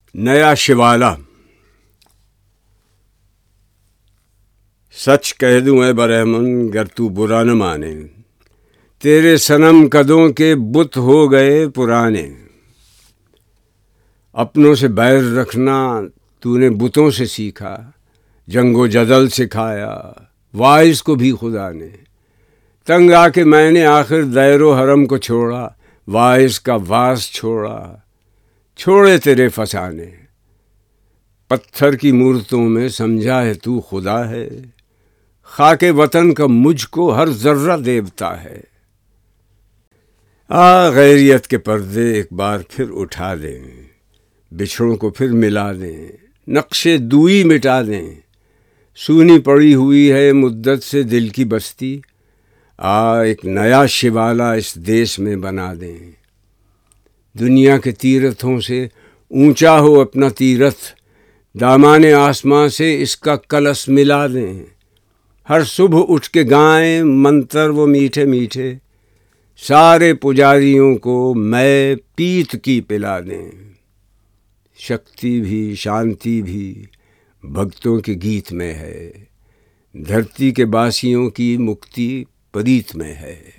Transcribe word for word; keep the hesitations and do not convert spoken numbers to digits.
نیا شوالا۔ سچ کہہ دوں اے برہمن گر تو برا نہ مانے، تیرے صنم قدوں کے بت ہو گئے پرانے۔ اپنوں سے بیر رکھنا تو نے بتوں سے سیکھا، جنگ و جدل سکھایا واعظ کو بھی خدا نے۔ تنگ آ کے میں نے آخر دیر و حرم کو چھوڑا، واعظ کا واس چھوڑا، چھوڑے تیرے فسانے۔ پتھر کی مورتوں میں سمجھا ہے تو خدا ہے، خاک وطن کا مجھ کو ہر ذرہ دیوتا ہے۔ آ غیریت کے پردے ایک بار پھر اٹھا دیں، بچھڑوں کو پھر ملا دیں، نقش دوئی مٹا دیں۔ سونی پڑی ہوئی ہے مدت سے دل کی بستی، آ ایک نیا شوالا اس دیس میں بنا دیں۔ دنیا کے تیرتھوں سے اونچا ہو اپنا تیرتھ، دامان آسماں سے اس کا کلش ملا دیں۔ ہر صبح اٹھ کے گائیں منتر وہ میٹھے میٹھے، سارے پجاریوں کو میں پیت کی پلا دیں۔ شکتی بھی شانتی بھی بھگتوں کے گیت میں ہے، دھرتی کے باسیوں کی مکتی پریت میں ہے۔